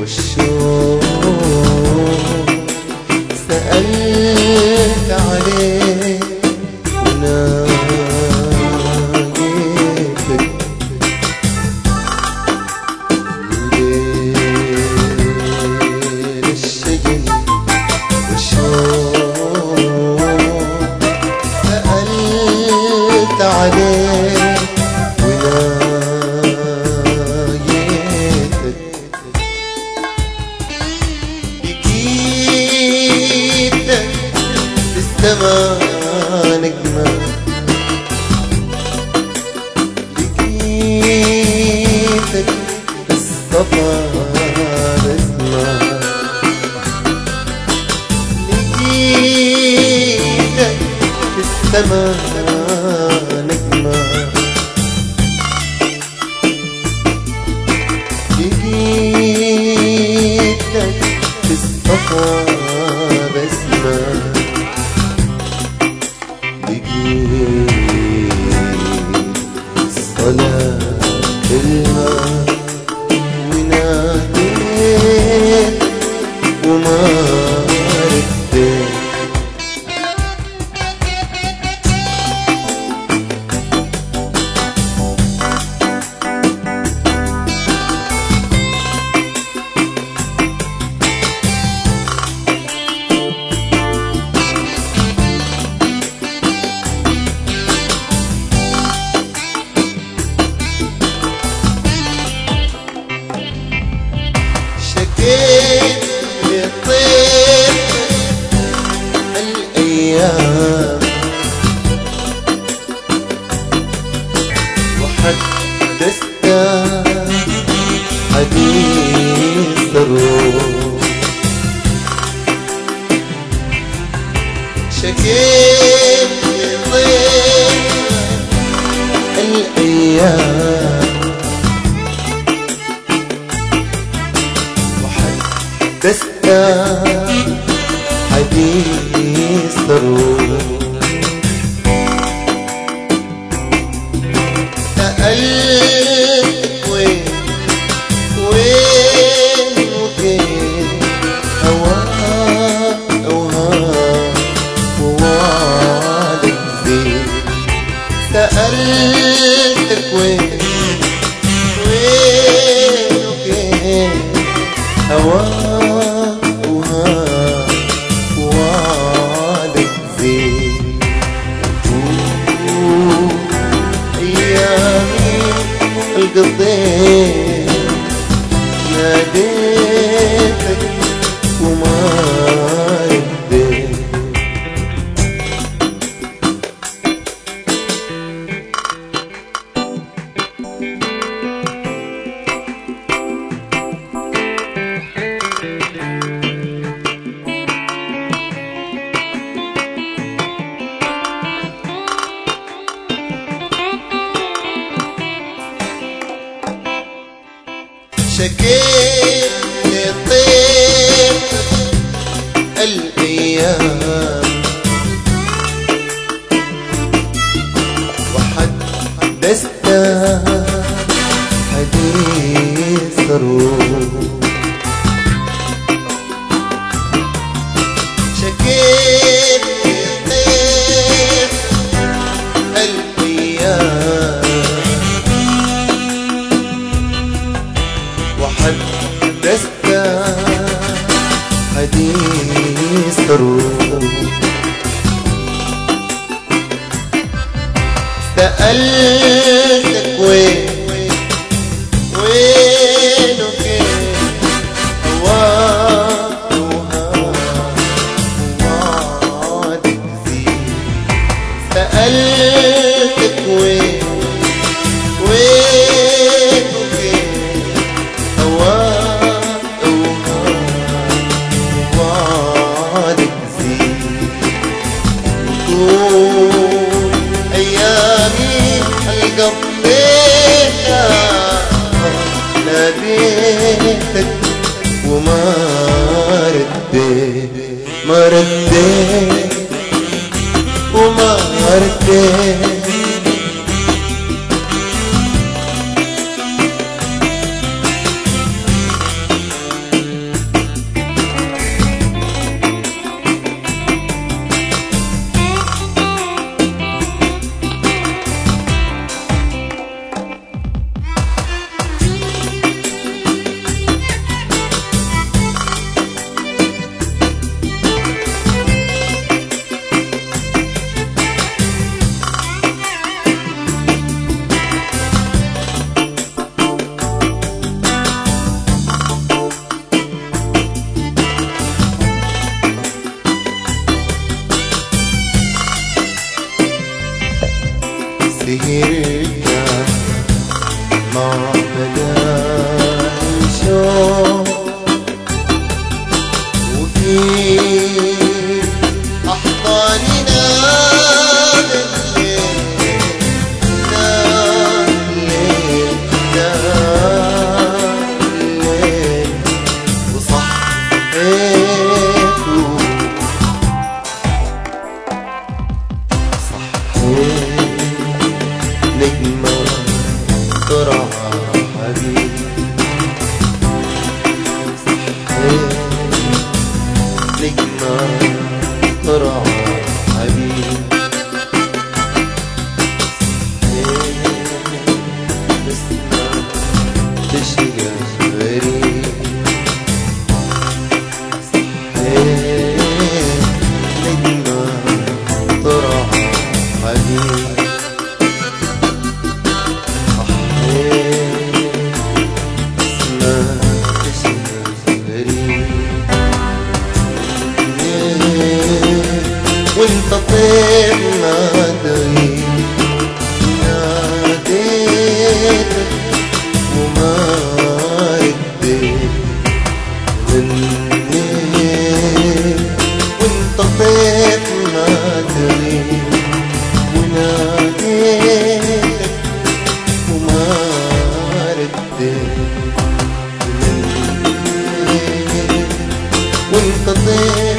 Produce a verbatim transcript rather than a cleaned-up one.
والشوق سألت عليك وناجيتك وليل الشجن والشوق سألت عليك وناجيتك لقيتك في السما نجمة لقيتك في الصفا بسمة لقيتك في السما نجمة لقيتك في الصفا بسمة لقيت الصلاة كلمة وناديت وما رديت شكيت لطيف الأيام وحدثت حديث الروح شكيت لطيف الأيام دست حديث الروح سألتك وين وين وكيف هواك أوهام ووعدك زين سألتك وين وين وكيف هواك قضيت ناديتك وما رديت شكيت لطيف الأيام وحدثت حديث الروح شكيت لطيف الأيام وحدثت حديث الروح سألتك وين وين وكيف هواك وهواك ووعدك زين سألتك وين وين وكيف هواك أوهام ووعدك زين وانت طير